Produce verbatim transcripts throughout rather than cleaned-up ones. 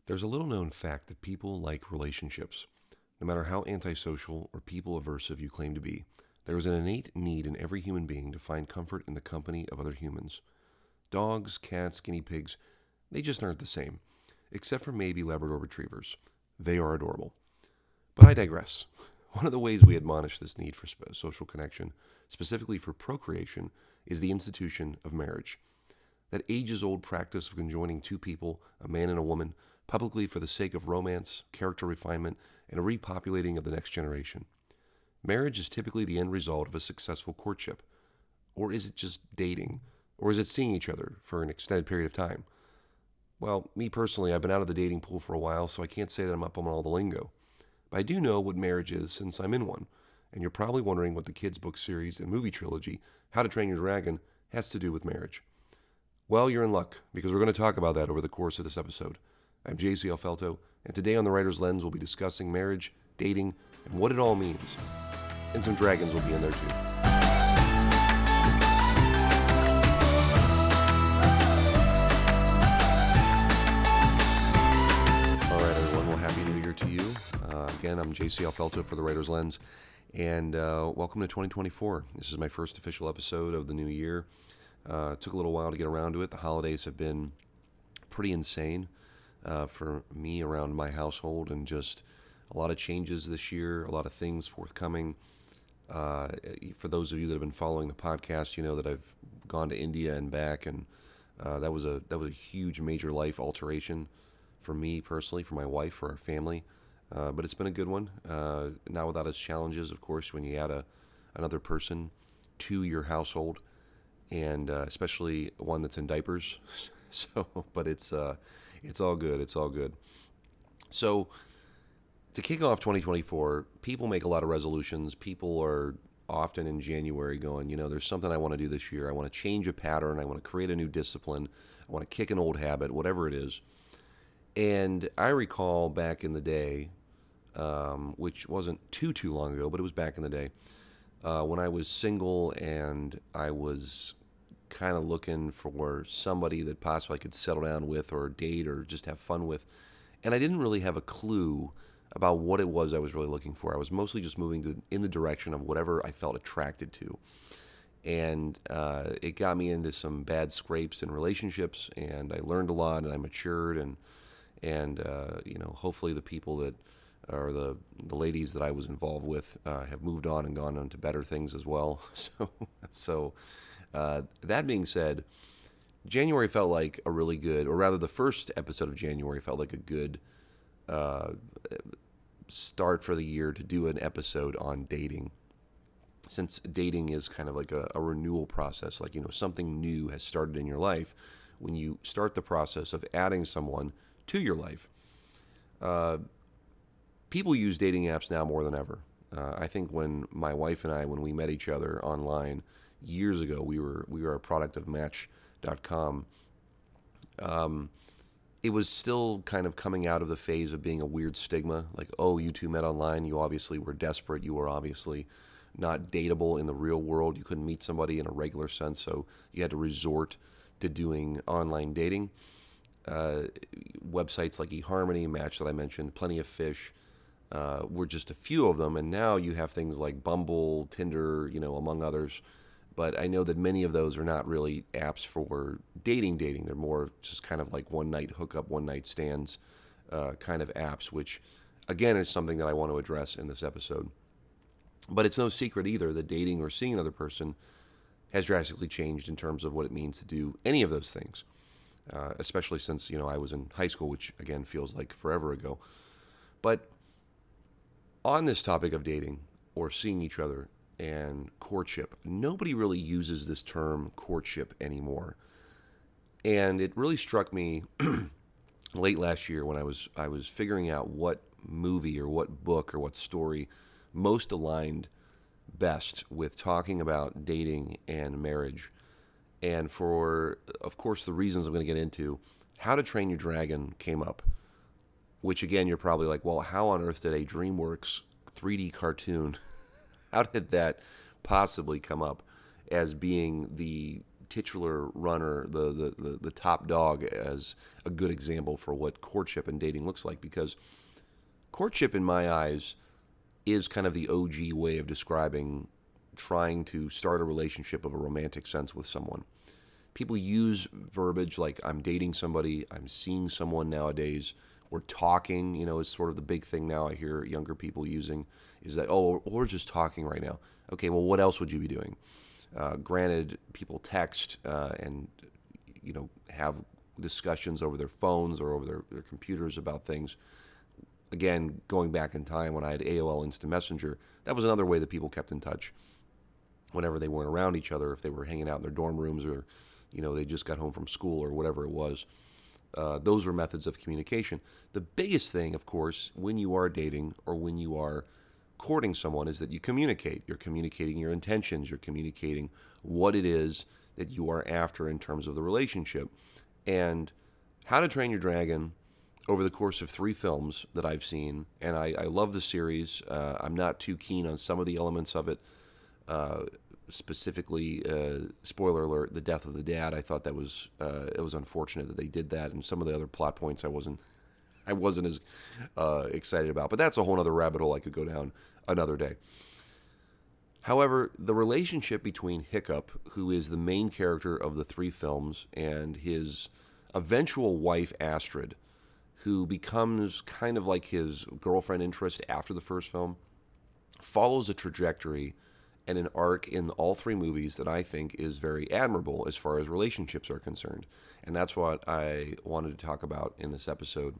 There's a little known fact that people like relationships. No matter how antisocial or people aversive you claim to be, there is an innate need in every human being to find comfort in the company of other humans. Dogs, cats, guinea pigs, they just aren't the same, except for maybe Labrador retrievers. They are adorable. But I digress. One of the ways we admonish this need for sp- social connection, specifically for procreation, is the institution of marriage. That ages-old practice of conjoining two people, a man and a woman, publicly for the sake of romance, character refinement, and a repopulating of the next generation. Marriage is typically the end result of a successful courtship. Or is it just dating? Or is it seeing each other for an extended period of time? Well, me personally, I've been out of the dating pool for a while, so I can't say that I'm up on all the lingo. But I do know what marriage is since I'm in one. And you're probably wondering what the kids' book series and movie trilogy, How to Train Your Dragon, has to do with marriage. Well, you're in luck, because we're going to talk about that over the course of this episode. I'm J C Alfelto, and today on The Writer's Lens, we'll be discussing marriage, dating, and what it all means. And some dragons will be in there too. All right, everyone. Well, Happy New Year to you. Uh, again, I'm J C Alfelto for The Writer's Lens, and uh, welcome to twenty twenty-four. This is my first official episode of the new year. Uh, it took a little while to get around to it. The holidays have been pretty insane uh, for me around my household, and just a lot of changes this year, a lot of things forthcoming. Uh, for those of you that have been following the podcast, you know that I've gone to India and back, and uh, that was a that was a huge, major life alteration for me personally, for my wife, for our family. Uh, but it's been a good one. Uh, not without its challenges, of course, when you add a another person to your household, and uh, especially one that's in diapers. So, but it's uh, it's all good. It's all good. So, to kick off twenty twenty-four, people make a lot of resolutions. People are often in January going, you know, there's something I want to do this year. I want to change a pattern. I want to create a new discipline. I want to kick an old habit, whatever it is. And I recall back in the day, um, which wasn't too, too long ago, but it was back in the day, uh, when I was single and I was kind of looking for somebody that possibly I could settle down with or date or just have fun with. And I didn't really have a clue about what it was I was really looking for. I was mostly just moving to, in the direction of whatever I felt attracted to. And uh, it got me into some bad scrapes in relationships, and I learned a lot, and I matured, and and uh, you know, hopefully the people that or the the ladies that I was involved with uh, have moved on and gone on to better things as well. So so uh, that being said, January felt like a really good, or rather the first episode of January felt like a good uh, start for the year to do an episode on dating. Since dating is kind of like a, a renewal process, like, you know, something new has started in your life. When you start the process of adding someone to your life, uh, people use dating apps now more than ever. Uh, I think when my wife and I, when we met each other online years ago, we were we were a product of Match dot com. Um, it was still kind of coming out of the phase of being a weird stigma, like, oh, you two met online, you obviously were desperate, you were obviously not dateable in the real world, you couldn't meet somebody in a regular sense, so you had to resort to doing online dating. Uh, websites like eHarmony, Match that I mentioned, Plenty of Fish, uh, were just a few of them, and now you have things like Bumble, Tinder, you know, among others. But I know that many of those are not really apps for dating dating. They're more just kind of like one-night hookup, one-night stands uh, kind of apps, which, again, is something that I want to address in this episode. But it's no secret either that dating or seeing another person has drastically changed in terms of what it means to do any of those things, uh, especially since, you know, I was in high school, which, again, feels like forever ago. But on this topic of dating or seeing each other and courtship, nobody really uses this term courtship anymore. And it really struck me late last year when I was I was figuring out what movie or what book or what story most aligned best with talking about dating and marriage. And for, of course, the reasons I'm going to get into, How to Train Your Dragon came up, which, again, you're probably like, well, how on earth did a DreamWorks three D cartoon how did that possibly come up as being the titular runner, the, the, the, the top dog, as a good example for what courtship and dating looks like, because courtship, in my eyes, is kind of the O G way of describing trying to start a relationship of a romantic sense with someone. People use verbiage like I'm dating somebody, I'm seeing someone nowadays, we're talking, you know, is sort of the big thing now I hear younger people using, is that, oh, we're just talking right now. Okay, well, what else would you be doing? Uh, granted, people text uh, and, you know, have discussions over their phones or over their, their computers about things. Again, going back in time when I had A O L Instant Messenger, that was another way that people kept in touch whenever they weren't around each other, if they were hanging out in their dorm rooms or, you know, they just got home from school or whatever it was. Uh, those were methods of communication. The biggest thing, of course, when you are dating or when you are courting someone is that you communicate. You're communicating your intentions. You're communicating what it is that you are after in terms of the relationship. And How to Train Your Dragon, over the course of three films that I've seen, and I, I love the series. Uh, I'm not too keen on some of the elements of it. Uh, specifically, uh, spoiler alert, the death of the dad. I thought that was uh, it was unfortunate that they did that, and some of the other plot points I wasn't I wasn't as uh, excited about. But that's a whole other rabbit hole I could go down another day. However, the relationship between Hiccup, who is the main character of the three films, and his eventual wife Astrid, who becomes kind of like his girlfriend interest after the first film, follows a trajectory and an arc in all three movies that I think is very admirable as far as relationships are concerned. And that's what I wanted to talk about in this episode.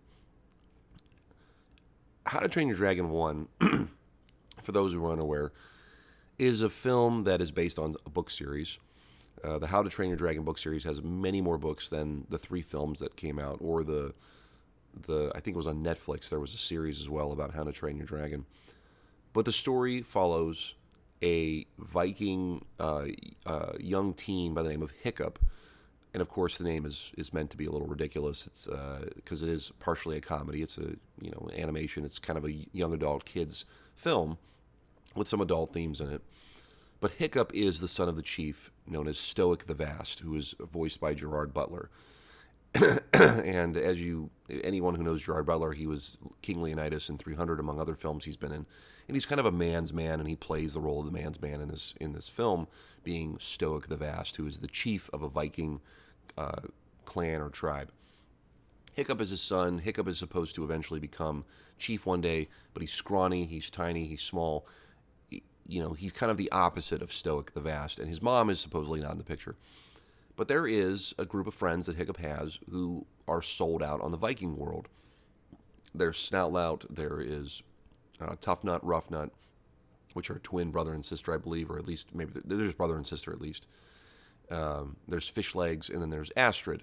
How to Train Your Dragon one, for those who are unaware, is a film that is based on a book series. Uh, the How to Train Your Dragon book series has many more books than the three films that came out, or the, the I think it was on Netflix, there was a series as well about How to Train Your Dragon. But the story follows a Viking uh, uh, young teen by the name of Hiccup. And of course, the name is, is meant to be a little ridiculous. It's because uh, it is partially a comedy. It's a you know animation. It's kind of a young adult kids film with some adult themes in it. But Hiccup is the son of the chief, known as Stoic the Vast, who is voiced by Gerard Butler. And as you, anyone who knows Gerard Butler, he was King Leonidas in three hundred, among other films he's been in. And he's kind of a man's man, and he plays the role of the man's man in this in this film, being Stoic the Vast, who is the chief of a Viking uh, clan or tribe. Hiccup is his son. Hiccup is supposed to eventually become chief one day, but he's scrawny, he's tiny, he's small. He, you know, he's kind of the opposite of Stoic the Vast, and his mom is supposedly not in the picture. But there is a group of friends that Hiccup has who are sold out on the Viking world. There's Snoutlout, there is uh, Tough Nut, Rough Nut, which are twin brother and sister, I believe, or at least maybe there's brother and sister at least. Um, there's Fish Legs, and then there's Astrid.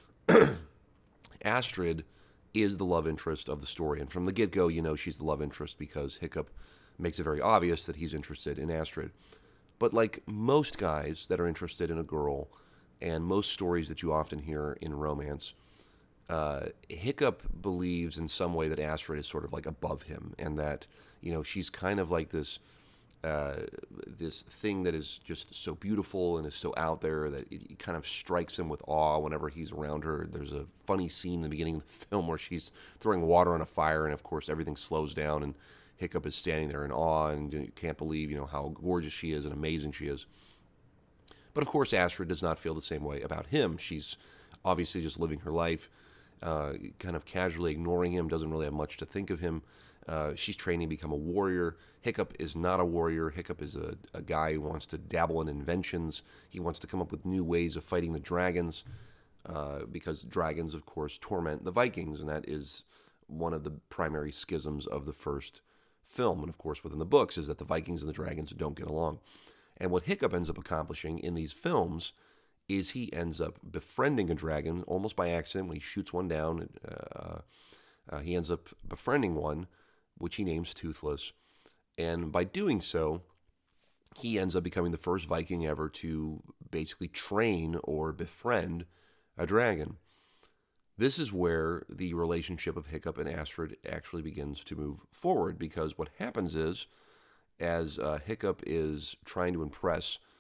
Astrid is the love interest of the story, and from the get-go, you know she's the love interest because Hiccup makes it very obvious that he's interested in Astrid. But like most guys that are interested in a girl, and most stories that you often hear in romance, uh, Hiccup believes in some way that Astrid is sort of like above him, and that you know she's kind of like this uh, this thing that is just so beautiful and is so out there that it, it kind of strikes him with awe whenever he's around her. There's a funny scene in the beginning of the film where she's throwing water on a fire, and of course everything slows down, and Hiccup is standing there in awe and can't believe you know how gorgeous she is and amazing she is. But of course, Astrid does not feel the same way about him. She's obviously just living her life, uh, kind of casually ignoring him, doesn't really have much to think of him. Uh, she's training to become a warrior. Hiccup is not a warrior. Hiccup is a, a guy who wants to dabble in inventions. He wants to come up with new ways of fighting the dragons, uh, because dragons, of course, torment the Vikings, and that is one of the primary schisms of the first film. And of course, within the books, is that the Vikings and the dragons don't get along. And what Hiccup ends up accomplishing in these films is he ends up befriending a dragon almost by accident. When he shoots one down, uh, uh, he ends up befriending one, which he names Toothless. And by doing so, he ends up becoming the first Viking ever to basically train or befriend a dragon. This is where the relationship of Hiccup and Astrid actually begins to move forward, because what happens is, as uh, Hiccup is trying to impress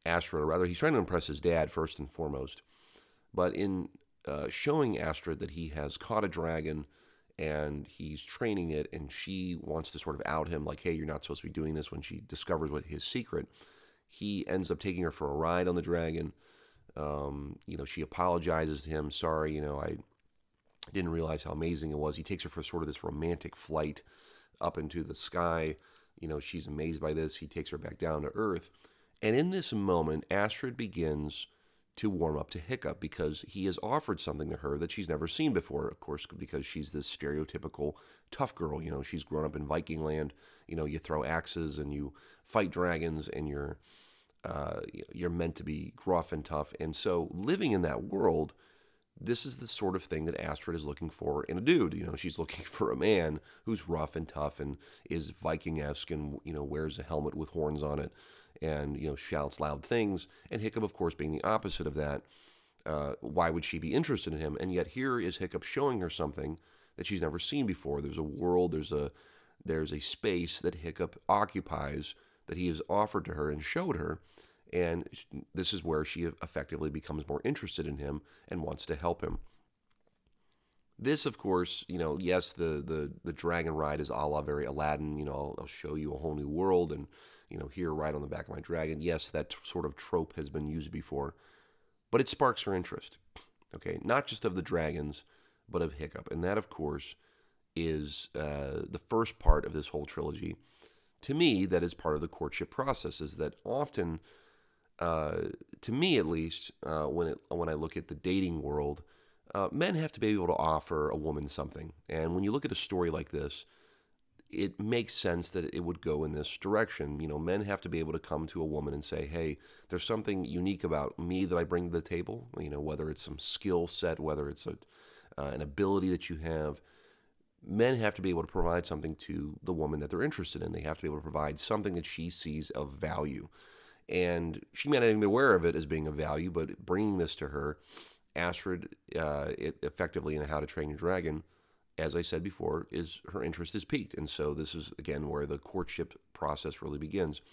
Astrid, or rather, he's trying to impress his dad first and foremost. But in uh, showing Astrid that he has caught a dragon and he's training it, and she wants to sort of out him, like, hey, you're not supposed to be doing this, when she discovers what his secret, he ends up taking her for a ride on the dragon. Um, you know, she apologizes to him. Sorry, you know, I didn't realize how amazing it was. He takes her for sort of this romantic flight up into the sky. You know, she's amazed by this. He takes her back down to Earth. And in this moment, Astrid begins to warm up to Hiccup because he has offered something to her that she's never seen before, of course, because she's this stereotypical tough girl. You know, she's grown up in Viking land. You know, you throw axes and you fight dragons, and you're uh, you're meant to be gruff and tough. And so living in that world, this is the sort of thing that Astrid is looking for in a dude. You know, she's looking for a man who's rough and tough and is Viking-esque and, you know, wears a helmet with horns on it and, you know, shouts loud things. And Hiccup, of course, being the opposite of that. Uh, why would she be interested in him? And yet here is Hiccup showing her something that she's never seen before. There's a world, there's a there's a space that Hiccup occupies that he has offered to her and showed her. And this is where she effectively becomes more interested in him and wants to help him. This, of course, you know, yes, the the, the dragon ride is a la very Aladdin. You know, I'll, I'll show you a whole new world, and, you know, here, ride on the back of my dragon. Yes, that t- sort of trope has been used before, but it sparks her interest. Okay, not just of the dragons, but of Hiccup. And that, of course, is uh, the first part of this whole trilogy. To me, that is part of the courtship process, is that often... Uh, to me, at least, uh, when it, when I look at the dating world, uh, men have to be able to offer a woman something. And when you look at a story like this, it makes sense that it would go in this direction. You know, men have to be able to come to a woman and say, hey, there's something unique about me that I bring to the table. You know, whether it's some skill set, whether it's a, uh, an ability that you have. Men have to be able to provide something to the woman that they're interested in. They have to be able to provide something that she sees of value. And she may not even be aware of it as being of value, but bringing this to her, Astrid, uh, it effectively in How to Train Your Dragon, as I said before, is her interest is piqued. And so this is, again, where the courtship process really begins.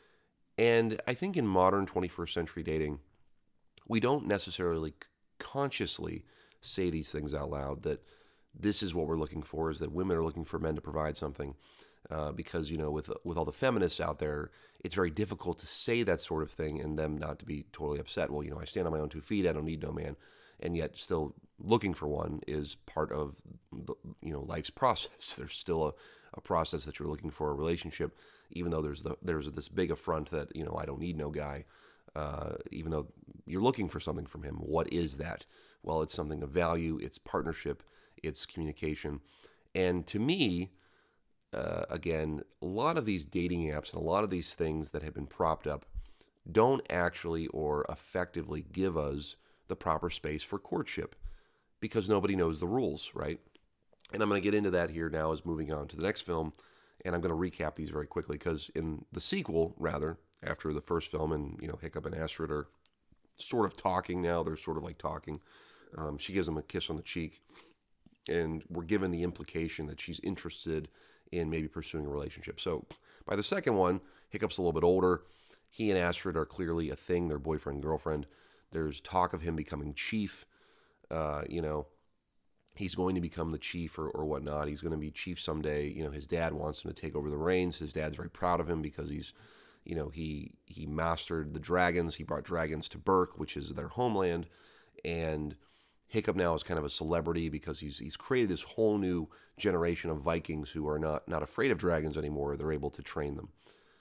And I think in modern twenty-first century dating, we don't necessarily consciously say these things out loud, that this is what we're looking for, is that women are looking for men to provide something. Uh, because, you know, with with all the feminists out there, it's very difficult to say that sort of thing and them not to be totally upset. Well, you know, I stand on my own two feet. I don't need no man. And yet still looking for one is part of, the, you know, life's process. There's still a, a process that you're looking for a relationship, even though there's the there's this big affront that, you know, I don't need no guy. Uh, even though you're looking for something from him. What is that? Well, it's something of value. It's partnership. It's communication. And to me... Uh, again, a lot of these dating apps and a lot of these things that have been propped up don't actually or effectively give us the proper space for courtship because nobody knows the rules, right? And I'm going to get into that here now as moving on to the next film, and I'm going to recap these very quickly because in the sequel, rather, after the first film, and, you know, Hiccup and Astrid are sort of talking now. They're sort of like talking. Um, she gives him a kiss on the cheek, and we're given the implication that she's interested in maybe pursuing a relationship. So by the second one, Hiccup's a little bit older. He and Astrid are clearly a thing. They're boyfriend and girlfriend. There's talk of him becoming chief. Uh, you know, he's going to become the chief or, or whatnot. He's going to be chief someday. You know, his dad wants him to take over the reins. His dad's very proud of him because he's, you know, he he mastered the dragons. He brought dragons to Berk, which is their homeland. And Hiccup now is kind of a celebrity because he's he's created this whole new generation of Vikings who are not, not afraid of dragons anymore. They're able to train them.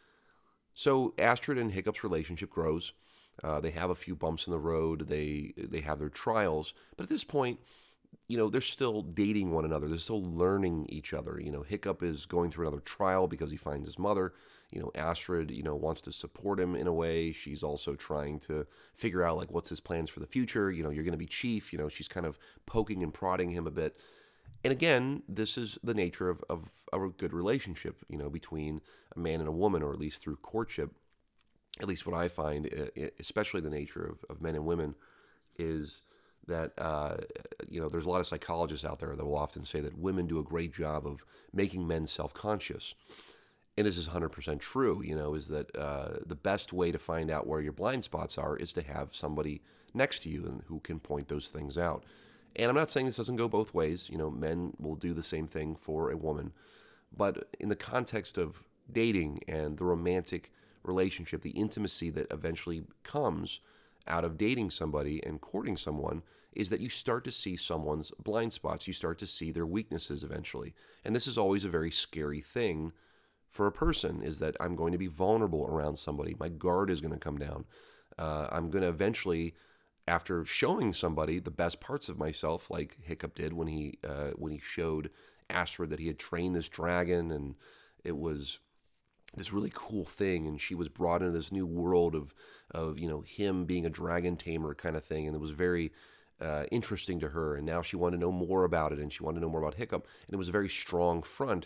So Astrid and Hiccup's relationship grows. Uh, they have a few bumps in the road. They they have their trials. But at this point, you know, they're still dating one another. They're still learning each other. You know, Hiccup is going through another trial because he finds his mother. You know, Astrid, you know, wants to support him in a way. She's also trying to figure out, like, what's his plans for the future. You know, you're going to be chief. You know, she's kind of poking and prodding him a bit. And again, this is the nature of, of, of a good relationship, you know, between a man and a woman, or at least through courtship. At least what I find, especially the nature of, of men and women, is that, uh, you know, there's a lot of psychologists out there that will often say that women do a great job of making men self-conscious. and this is one hundred percent true, you know, is that uh, the best way to find out where your blind spots are is to have somebody next to you and who can point those things out. And I'm not saying this doesn't go both ways. You know, men will do the same thing for a woman. But in the context of dating and the romantic relationship, the intimacy that eventually comes out of dating somebody and courting someone, is that you start to see someone's blind spots. You start to see their weaknesses eventually. And this is always a very scary thing for a person, is that I'm going to be vulnerable around somebody. My guard is going to come down. Uh, I'm going to eventually, after showing somebody the best parts of myself, like Hiccup did when he uh, when he showed Astrid that he had trained this dragon, and it was this really cool thing, and she was brought into this new world of of you know him being a dragon tamer kind of thing, and it was very uh, interesting to her. And now she wanted to know more about it, and she wanted to know more about Hiccup, and it was a very strong front.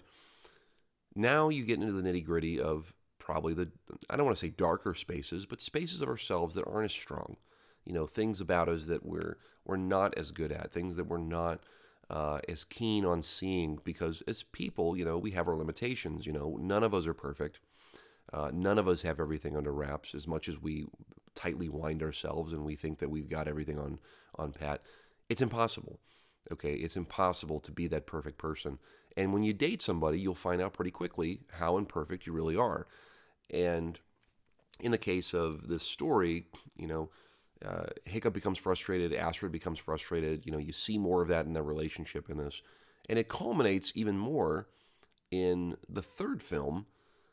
Now you get into the nitty gritty of probably the, I don't want to say darker spaces, but spaces of ourselves that aren't as strong. You know, things about us that we're we're not as good at, things that we're not uh, as keen on seeing, because as people, you know, we have our limitations. You know, none of us are perfect. Uh, none of us have everything under wraps. As much as we tightly wind ourselves and we think that we've got everything on on pat, it's impossible. Okay, it's impossible to be that perfect person. And when you date somebody, you'll find out pretty quickly how imperfect you really are. And in the case of this story, you know, uh, Hiccup becomes frustrated, Astrid becomes frustrated. You know, you see more of that in their relationship in this. And it culminates even more in the third film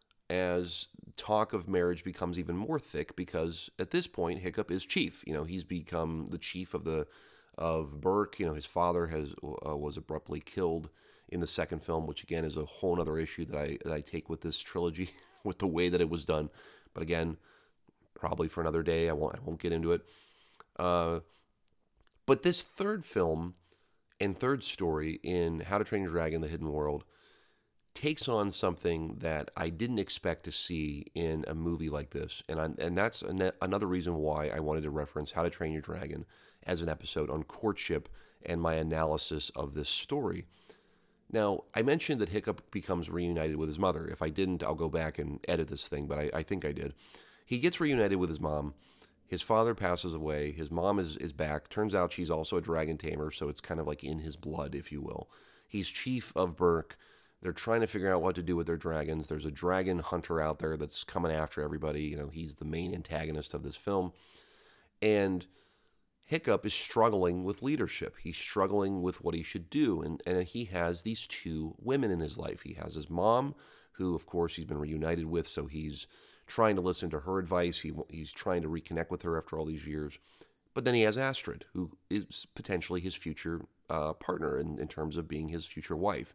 as talk of marriage becomes even more thick, because at this point, Hiccup is chief. You know, he's become the chief of the of Berk. You know, his father has uh, was abruptly killed in the second film, which again is a whole other issue that I that I take with this trilogy, with the way that it was done. But again, probably for another day. I won't I won't get into it. Uh, but this third film and third story in How to Train Your Dragon: The Hidden World takes on something that I didn't expect to see in a movie like this, and I, and that's an, another reason why I wanted to reference How to Train Your Dragon as an episode on courtship and my analysis of this story. Now, I mentioned that Hiccup becomes reunited with his mother. If I didn't, I'll go back and edit this thing, but I, I think I did. He gets reunited with his mom. His father passes away. His mom is, is back. Turns out she's also a dragon tamer, so it's kind of like in his blood, if you will. He's chief of Berk. They're trying to figure out what to do with their dragons. There's a dragon hunter out there that's coming after everybody. You know, he's the main antagonist of this film. And Hiccup is struggling with leadership. He's struggling with what he should do. And, and he has these two women in his life. He has his mom, who, of course, he's been reunited with, so he's trying to listen to her advice. He, he's trying to reconnect with her after all these years. But then he has Astrid, who is potentially his future uh, partner in, in terms of being his future wife.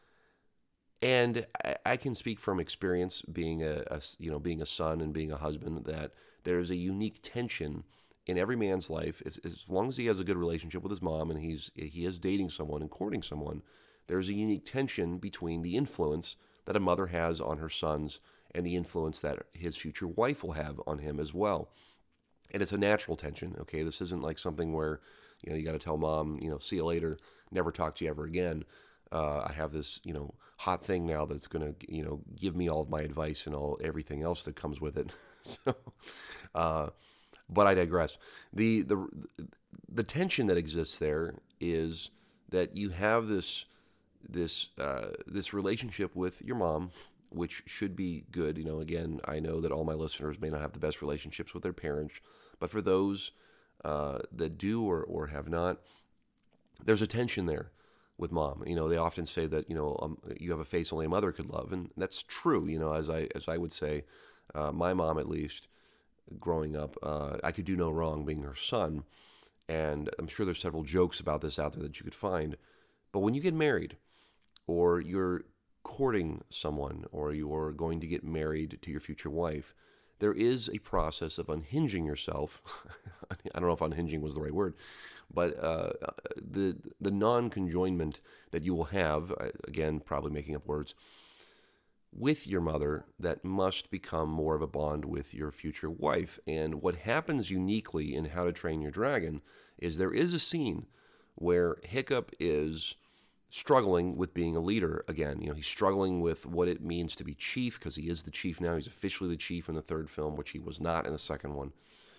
And I, I can speak from experience, being a, a you know being a son and being a husband, that there's a unique tension in every man's life. If, as long as he has a good relationship with his mom and he's he is dating someone and courting someone, there's a unique tension between the influence that a mother has on her sons and the influence that his future wife will have on him as well. And it's a natural tension. Okay, this isn't like something where you know you got to tell mom, you know, see you later, never talk to you ever again. Uh, I have this, you know, hot thing now that's going to, you know, give me all of my advice and all everything else that comes with it. so, uh, but I digress. The the the tension that exists there is that you have this this uh, this relationship with your mom, which should be good. You know, again, I know that all my listeners may not have the best relationships with their parents, but for those uh, that do or or have not, there's a tension there with mom. You know, they often say that, you know, um, you have a face only a mother could love, and that's true. You know, as I as I would say, uh, my mom, at least growing up, uh, I could do no wrong being her son, and I'm sure there's several jokes about this out there that you could find. But when you get married, or you're courting someone, or you're going to get married to your future wife, there is a process of unhinging yourself. I don't know if unhinging was the right word, but uh, the the non-conjoinment that you will have, again, probably making up words, with your mother that must become more of a bond with your future wife. And what happens uniquely in How to Train Your Dragon is there is a scene where Hiccup is struggling with being a leader again. You know, he's struggling with what it means to be chief, because he is the chief now. He's officially the chief in the third film, which he was not in the second one.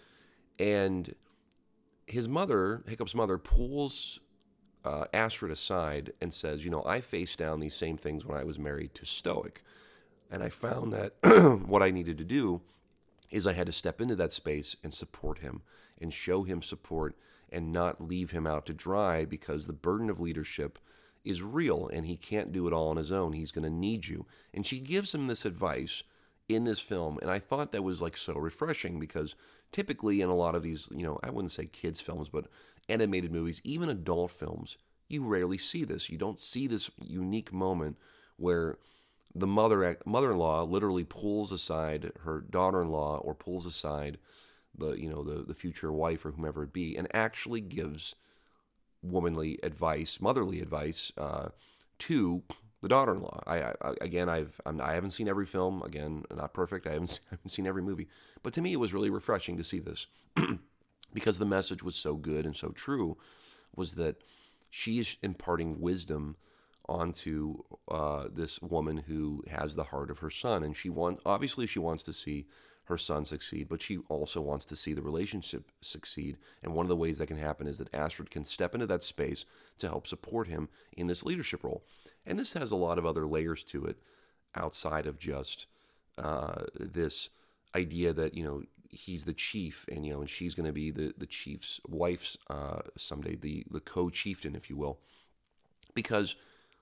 And his mother, Hiccup's mother, pulls uh, Astrid aside and says, you know, I faced down these same things when I was married to Stoic. And I found that what I needed to do is I had to step into that space and support him and show him support and not leave him out to dry, because the burden of leadership is real and he can't do it all on his own. He's going to need you. And she gives him this advice in this film, and I thought that was like so refreshing, because typically in a lot of these, you know, I wouldn't say kids films, but animated movies, even adult films, you rarely see this. You don't see this unique moment where the mother mother-in-law literally pulls aside her daughter-in-law, or pulls aside the you know the the future wife or whomever it be, and actually gives womanly advice, motherly advice uh, to the daughter-in-law. I, I again, I've I'm, I haven't seen every film. Again, not perfect. I haven't I haven't seen every movie, but to me, it was really refreshing to see this because the message was so good and so true. Was that she is imparting wisdom onto uh, this woman who has the heart of her son, and she want obviously she wants to see her son succeed, but she also wants to see the relationship succeed. And one of the ways that can happen is that Astrid can step into that space to help support him in this leadership role. And this has a lot of other layers to it outside of just uh, this idea that, you know, he's the chief, and you know, and she's going to be the the chief's wife's uh, someday, the the co-chieftain, if you will, because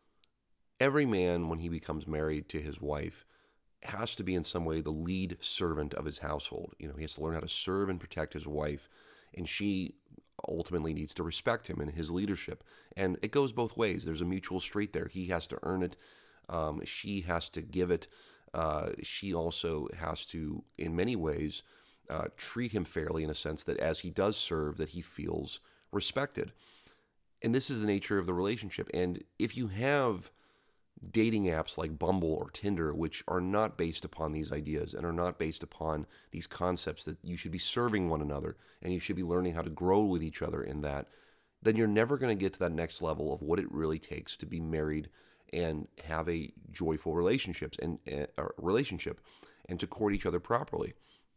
every man, when he becomes married to his wife, has to be in some way the lead servant of his household. You know, he has to learn how to serve and protect his wife, and she ultimately needs to respect him and his leadership. And it goes both ways. There's a mutual street there. He has to earn it. Um, she has to give it. Uh, she also has to, in many ways, uh, treat him fairly, in a sense that as he does serve, that he feels respected. And this is the nature of the relationship. And if you have dating apps like Bumble or Tinder, which are not based upon these ideas and are not based upon these concepts that you should be serving one another and you should be learning how to grow with each other in that, then you're never going to get to that next level of what it really takes to be married and have a joyful relationships and uh, relationship and to court each other properly.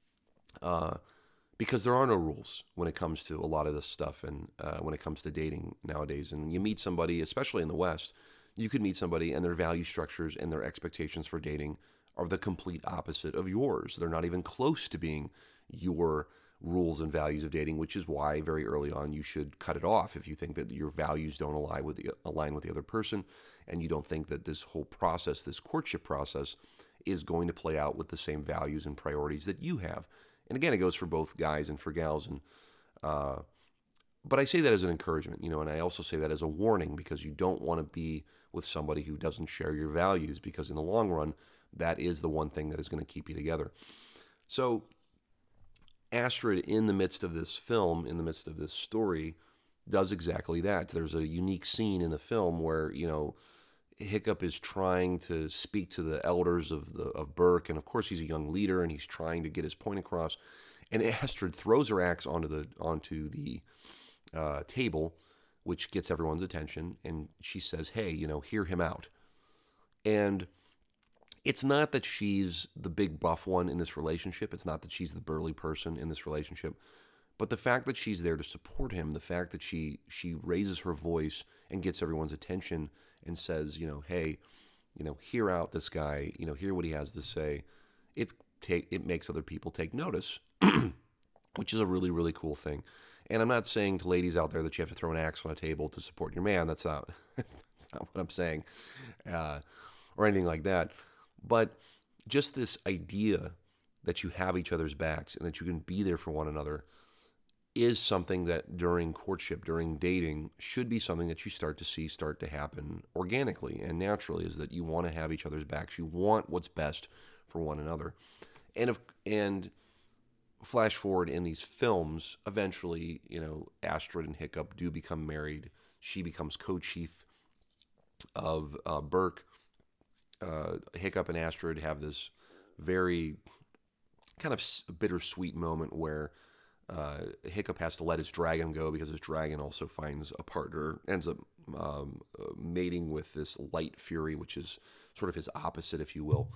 Uh, because there are no rules when it comes to a lot of this stuff, and uh, when it comes to dating nowadays. And you meet somebody, especially in the West, you could meet somebody and their value structures and their expectations for dating are the complete opposite of yours. They're not even close to being your rules and values of dating, which is why very early on you should cut it off if you think that your values don't align with the align with the other person, and you don't think that this whole process, this courtship process, is going to play out with the same values and priorities that you have. And again, it goes for both guys and for gals. And uh, but I say that as an encouragement, you know, and I also say that as a warning, because you don't want to be with somebody who doesn't share your values, because in the long run, that is the one thing that is going to keep you together. So Astrid, in the midst of this film, in the midst of this story, does exactly that. There's a unique scene in the film where, you know, Hiccup is trying to speak to the elders of the of Berk, and of course he's a young leader and he's trying to get his point across. And Astrid throws her axe onto the onto the uh, table, which gets everyone's attention, and she says, "Hey, you know, hear him out." And it's not that she's the big buff one in this relationship. It's not that she's the burly person in this relationship. But the fact that she's there to support him, the fact that she she raises her voice and gets everyone's attention and says, you know, hey, you know, hear out this guy, you know, hear what he has to say, it take it makes other people take notice, which is a really, really cool thing. And I'm not saying to ladies out there that you have to throw an axe on a table to support your man. That's not that's, not what I'm saying, uh, or anything like that. But just this idea that you have each other's backs and that you can be there for one another is something that during courtship, during dating, should be something that you start to see start to happen organically and naturally, is that you want to have each other's backs. You want what's best for one another. And if, and flash forward in these films, eventually, you know, Astrid and Hiccup do become married. She becomes co-chief of uh, Berk. Uh, Hiccup and Astrid have this very kind of bittersweet moment where Uh, Hiccup has to let his dragon go because his dragon also finds a partner, ends up um, uh, mating with this light fury, which is sort of his opposite, if you will.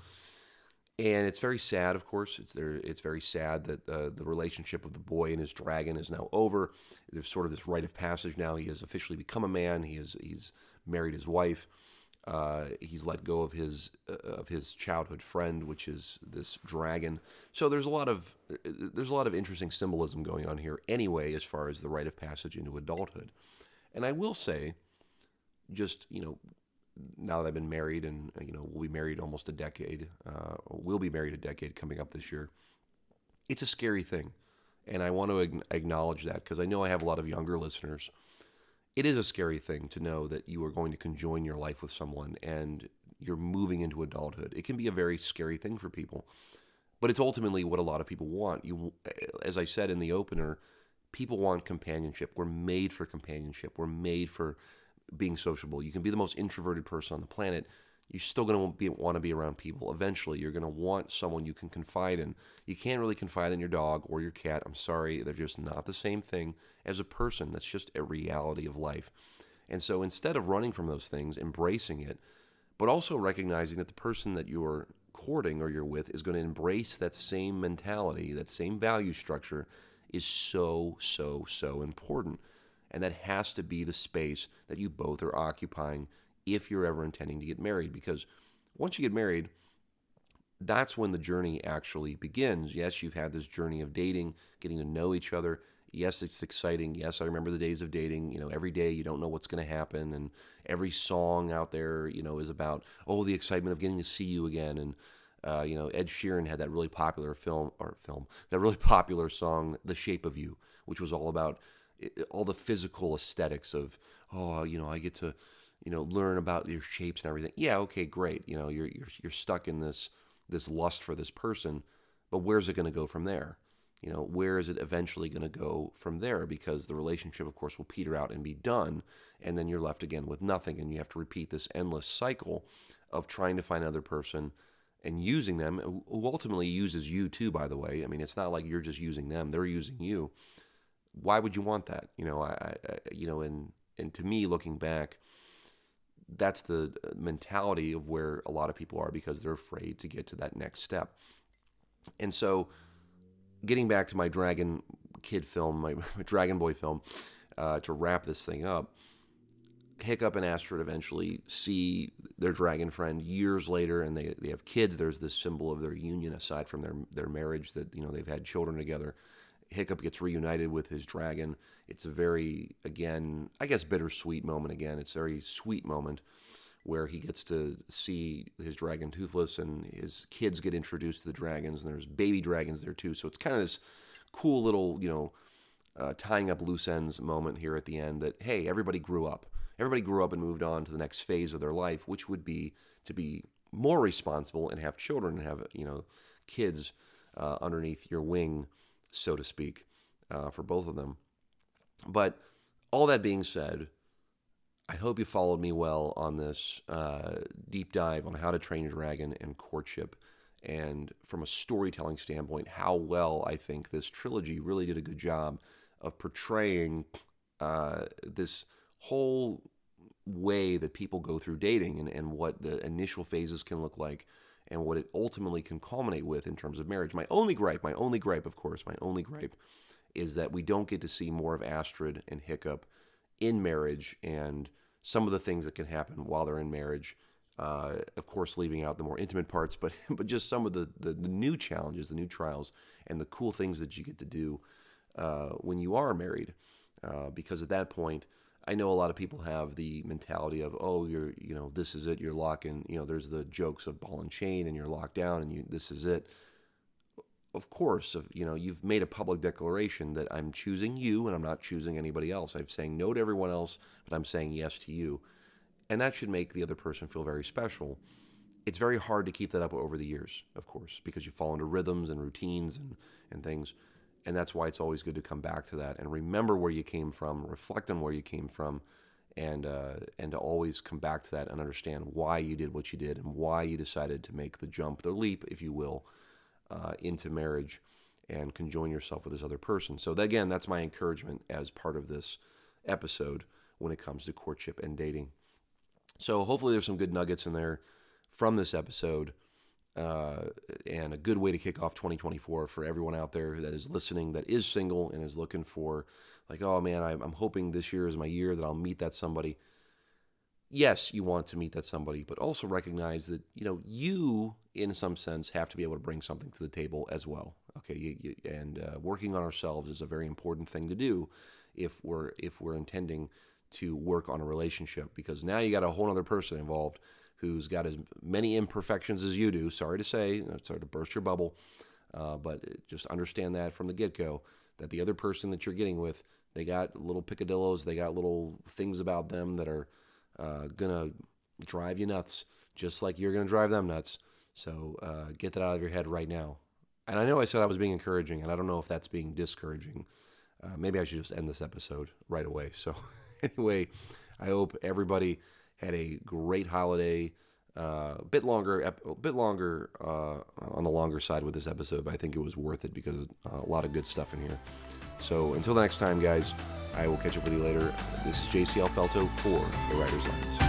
And it's very sad, of course. It's there. It's very sad that uh, the relationship of the boy and his dragon is now over. There's sort of this rite of passage now. He has officially become a man. He is he's married his wife. Uh, he's let go of his uh, of his childhood friend, which is this dragon. So there's a lot of there's a lot of interesting symbolism going on here. Anyway, as far as the rite of passage into adulthood, and I will say, just you know. Now that I've been married, and you know we'll be married almost a decade, uh, we'll be married a decade coming up this year. It's a scary thing, and I want to ag- acknowledge that because I know I have a lot of younger listeners. It is a scary thing to know that you are going to conjoin your life with someone and you're moving into adulthood. It can be a very scary thing for people, but it's ultimately what a lot of people want. You, as I said in the opener, people want companionship. We're made for companionship. We're made for being sociable. You can be the most introverted person on the planet. You're still going to be, want to be around people. Eventually, you're going to want someone you can confide in. You can't really confide in your dog or your cat. I'm sorry. They're just not the same thing as a person. That's just a reality of life. And so instead of running from those things, embracing it, but also recognizing that the person that you're courting or you're with is going to embrace that same mentality, that same value structure is so, so, so important. And that has to be the space that you both are occupying if you're ever intending to get married. Because once you get married, that's when the journey actually begins. Yes, you've had this journey of dating, getting to know each other. Yes, it's exciting. Yes, I remember the days of dating. You know, every day you don't know what's going to happen. And every song out there, you know, is about, oh, the excitement of getting to see you again. And, uh, you know, Ed Sheeran had that really popular film, or film, that really popular song, The Shape of You, which was all about all the physical aesthetics of, oh, you know, I get to, you know, learn about your shapes and everything. Yeah, okay, great. You know, you're you're you're stuck in this this lust for this person, but where's it going to go from there? You know, where is it eventually going to go from there? Because the relationship, of course, will peter out and be done, and then you're left again with nothing, and you have to repeat this endless cycle of trying to find another person and using them, who ultimately uses you too, by the way. I mean, it's not like you're just using them; they're using you. Why would you want that? You know, I, I you know, and and to me, looking back, that's the mentality of where a lot of people are because they're afraid to get to that next step. And so, getting back to my Dragon Kid film, my, my Dragon Boy film, uh, to wrap this thing up, Hiccup and Astrid eventually see their dragon friend years later, and they they have kids. There's this symbol of their union aside from their their marriage that you know they've had children together. Hiccup gets reunited with his dragon. It's a very, again, I guess bittersweet moment again. It's a very sweet moment where he gets to see his dragon Toothless and his kids get introduced to the dragons, and there's baby dragons there too. So it's kind of this cool little, you know, uh, tying up loose ends moment here at the end that, hey, everybody grew up. Everybody grew up and moved on to the next phase of their life, which would be to be more responsible and have children and have, you know, kids uh, underneath your wing, so to speak, uh, for both of them. But all that being said, I hope you followed me well on this uh, deep dive on how to train a dragon and courtship. And from a storytelling standpoint, how well I think this trilogy really did a good job of portraying uh, this whole way that people go through dating and, and what the initial phases can look like and what it ultimately can culminate with in terms of marriage. My only gripe, my only gripe, of course, my only gripe is that we don't get to see more of Astrid and Hiccup in marriage and some of the things that can happen while they're in marriage. Uh, of course, leaving out the more intimate parts, but but just some of the, the, the new challenges, the new trials, and the cool things that you get to do uh, when you are married. Uh, because at that point, I know a lot of people have the mentality of, oh, you're, you know, this is it, you're locking, you know, there's the jokes of ball and chain and you're locked down and you, this is it. Of course, you know, you've made a public declaration that I'm choosing you and I'm not choosing anybody else. I'm saying no to everyone else, but I'm saying yes to you. And that should make the other person feel very special. It's very hard to keep that up over the years, of course, because you fall into rhythms and routines and, and things. And that's why it's always good to come back to that and remember where you came from, reflect on where you came from, and uh, and to always come back to that and understand why you did what you did and why you decided to make the jump, the leap, if you will, uh, into marriage. and conjoin yourself with this other person. So that, again, that's my encouragement as part of this episode when it comes to courtship and dating. So hopefully there's some good nuggets in there from this episode, uh, and a good way to kick off twenty twenty-four for everyone out there that is listening, that is single and is looking for, like, oh man, I'm, I'm hoping this year is my year that I'll meet that somebody. Yes, you want to meet that somebody, but also recognize that, you know, you, in some sense, have to be able to bring something to the table as well. Okay, you, you, and uh, working on ourselves is a very important thing to do if we're if we're intending to work on a relationship, because now you got a whole other person involved who's got as many imperfections as you do. Sorry to say, sorry to burst your bubble, uh, but just understand that from the get-go, that the other person that you're getting with, they got little picadillos, they got little things about them that are uh, gonna drive you nuts, just like you're gonna drive them nuts. So uh, get that out of your head right now. And I know I said I was being encouraging, and I don't know if that's being discouraging. Uh, maybe I should just end this episode right away. So anyway, I hope everybody had a great holiday. Uh, a bit longer, a bit longer uh, on the longer side with this episode, but I think it was worth it because uh, a lot of good stuff in here. So until the next time, guys, I will catch up with you later. This is J C Alfelto for The Writer's Lens.